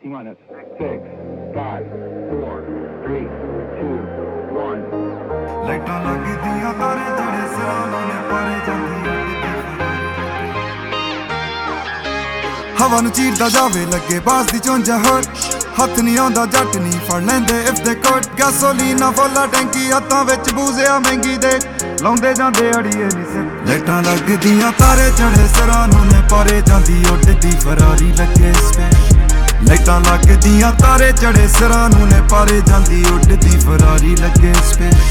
minus 6, 5, 4, 3, 2, 1. ਲਾਈਟਾਂ ਲੱਗਦੀਆਂ ਤਾਰੇ ਜਿਹੜੇ ਸਿਰਾਂ ਨੇ ਪਾਰੇ ਜਾਂਦੀ ਹਵਾ ਨੂੰ ਚੀਰਦਾ ਜਾਵੇ ਲੱਗੇ ਬਾਸ ਦੀ ਚੁੰਝਾ ਹੋਰ ਹੱਥ ਨਹੀਂ ਆਉਂਦਾ ਜੱਟ ਨਹੀਂ ਫੜ ਲੈਂਦੇ ਇਫ ਦੇ ਕੋਟ ਗੈਸੋਲੀਨਾ ਫੁੱਲਾ ਟੈਂਕੀ ਹੱਥਾਂ ਵਿੱਚ ਬੂਜ਼ਿਆ ਮਹਿੰਗੀ ਦੇ ਲਾਉਂਦੇ ਜਾਂਦੇ ਅੜੀਏ ਨਹੀਂ ਸਿਰ ਲਾਈਟਾਂ ਲੱਗਦੀਆਂ ਤਾਰੇ ਚੜੇ ਸਿਰਾਂ ਨੇ ਪਾਰੇ ਜਾਂਦੀ ਉੱਡਦੀ ਫਰਾਰੀ ਲੱਗੇ ਸਪੈਸ਼ ਲਾਈਟਾਂ ਲੱਗਦੀਆਂ ਤਾਰੇ ਚੜੇ ਸਿਰਾਂ ਨੇ ਪਾਰੇ ਜਾਂਦੀ ਉੱਡਦੀ ਫਰਾਰੀ ਲੱਗੇ ਸਪੈਸ਼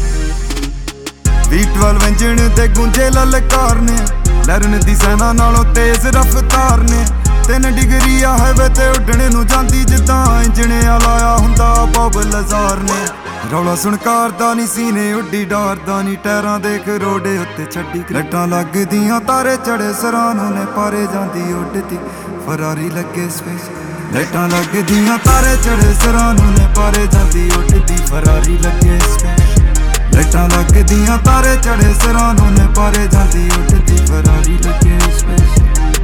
V12 ਇੰਜਣ ਤੇ ਗੁੰਜੇ ਲਲਕਾਰ ਨੇ ਲਰਨ ਦੀ ਸੈਨਾ ਨਾਲੋਂ ਤੇਜ਼ ਰਫ਼ਤਾਰ ਨੇ 3 ਡਿਗਰੀ ਆ ਹਾਈਵੇ ਤੇ ਉੱਡਣੇ ਨੂੰ ਜਾਂਦੀ ਜਿੱਦਾਂ ਇੰਜਣ ਲਾਇਆ ਹੁੰਦਾ ਬੋਬ ਲਜ਼ਾਰ ਨੇ ਰੌਲਾ ਸੁਣ ਕਾਰ ਦਾ ਨੀ ਸੀਨੇ ਉੱਡੀ ਡਾਰਦਾ ਨੀ ਟਾਇਰਾਂ ਦੇਖ ਰੋਡੇ ਉੱਤੇ ਛੱਡੀ ਲਾਈਟਾਂ ਲੱਗਦੀਆਂ ਤਾਰੇ ਚੜੇ ਸਿਰਾਂ ਨੇ ਪਾਰੇ ਜਾਂਦੀ ਉੱਡਦੀ ਫਰਾਰੀ ਲੱਗੇ ਸਪੇਸ ਲਾਈਟਾਂ ਲੱਗਦੀਆਂ ਤਾਰੇ ਚੜੇ ਸਿਰਾਂ ਨੇ ਪਾਰੇ ਜਾਂਦੀ ਉੱਡਦੀ ਫਰਾਰੀ ਲੱਗੇ ਸਪੇਸ ਲਾਈਟਾਂ ਲੱਗਦੀਆਂ ਤਾਰੇ ਚੜੇ ਸਿਰਾਂ ਨੇ ਪਾਰੇ ਜਾਂਦੀ ਉੱਡਦੀ ਫਰਾਰੀ ਲੱਗੇ ਸਪੇਸ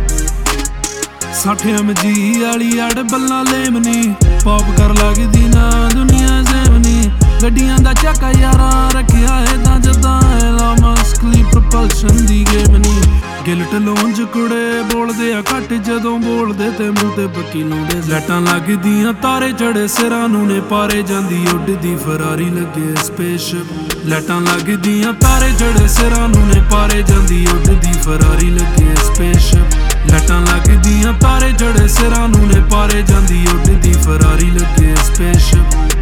60 MG ਵਾਲੀ ਅੜ ਬੱਲਾਂ ਲੇਮਨੀ ਪੌਪ ਕਰ ਲੱਗਦੀ ਨਾ ਦੁਨੀਆ ਜ਼ੇਮਨੀ ਗੱਡੀਆਂ ਦਾ ਚੱਕਾ ਯਾਰਾਂ ਰੱਖਿਆ ਏਦਾਂ ਜਦਾਂ ਐਲਾ ਮਸਕਲੀ ਪ੍ਰੋਪਲਸ਼ਨ ਦੀ ਗੇਮ ਨੀ ਗਿਲਟ ਲੋਂਜ ਕੁੜੇ ਬੋਲਦੇ ਆ ਘੱਟ ਜਦੋਂ ਬੋਲਦੇ ਤੇ ਮੂੰਹ ਤੇ ਬੱਕੀ ਲਾਉਂਦੇ ਲਾਈਟਾਂ ਲੱਗਦੀਆਂ ਤਾਰੇ ਚੜੇ ਸਿਰਾਂ ਨੇ ਪਾਰੇ ਜਾਂਦੀ ਉੱਡਦੀ ਫਰਾਰੀ ਲੱਗੇ ਸਪੇਸਸ਼ਿਪ ਲਾਈਟਾਂ ਲੱਗਦੀਆਂ ਤਾਰੇ ਚੜੇ ਸਿਰਾਂ ਨੇ ਪਾਰੇ ਜਾਂਦੀ ਉੱਡਦੀ ਫਰਾਰੀ ਲੱਗੇ ਸਪੇਸਸ਼ਿਪ ਲਾਈਟਾਂ ਲੱਗਦੀਆਂ ਤਾਰੇ ਚੜੇ ਸਿਰਾਂ ਨੇ ਪਾਰੇ ਜਾਂਦੀ ਉੱਡਦੀ ਫਰਾਰੀ ਲੱਗੇ ਸਪੇਸਸ਼ਿਪ